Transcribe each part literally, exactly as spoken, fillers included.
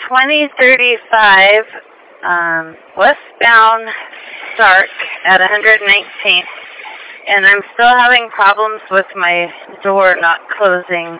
twenty thirty-five um, westbound Stark at one hundred nineteenth, and I'm still having problems with my door not closing.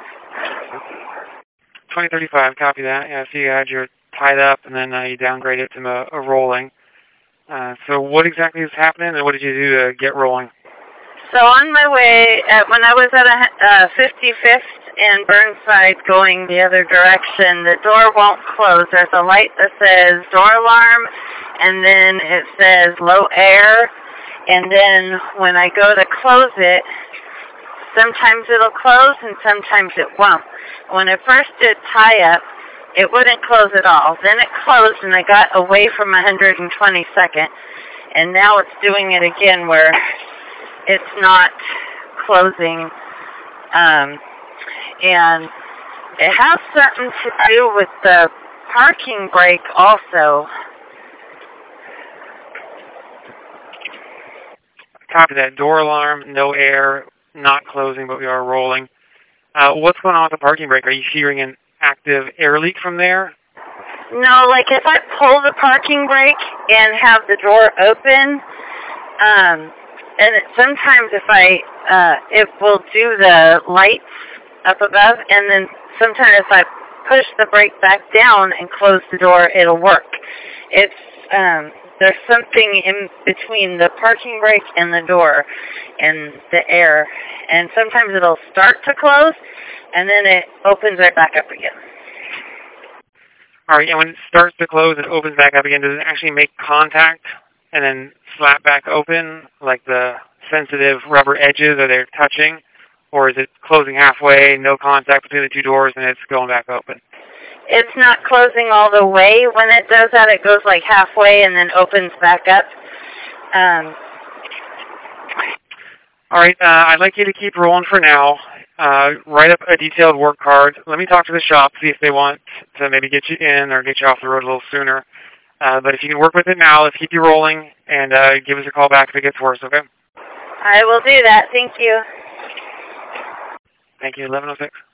twenty thirty-five, copy that. Yeah, so you had your tied up, and then uh, you downgrade it to a, a rolling. Uh, so what exactly is happening, and what did you do to get rolling? So on my way, at, when I was at a, uh, fifty-fifth and Burnside going the other direction, the door won't close. There's a light that says door alarm, and then it says low air, and then when I go to close it, sometimes it'll close and sometimes it won't. When I first did tie-up, it wouldn't close at all. Then it closed and I got away from one hundred twenty-second, and now it's doing it again where it's not closing, um, and it has something to do with the parking brake also. Copy that. Door alarm, no air, not closing, but we are rolling. Uh, what's going on with the parking brake? Are you hearing an active air leak from there? No, like if I pull the parking brake and have the door open, um, and it, sometimes if I, uh, it will do the lights up above, and then sometimes if I push the brake back down and close the door, it'll work. It's, um, there's something in between the parking brake and the door and the air, and sometimes it'll start to close, and then it opens right back up again. All right, and when it starts to close and opens back up again, does it actually make contact and then slap back open, like the sensitive rubber edges, are they touching? Or is it closing halfway, no contact between the two doors, and it's going back open? It's not closing all the way. When it does that, it goes like halfway and then opens back up. Um, all right, uh, I'd like you to keep rolling for now. Uh, write up a detailed work card. Let me talk to the shop, see if they want to maybe get you in or get you off the road a little sooner. Uh, but if you can work with it now, let's keep you rolling, and uh, give us a call back if it gets worse, okay? I will do that. Thank you. Thank you. eleven oh six.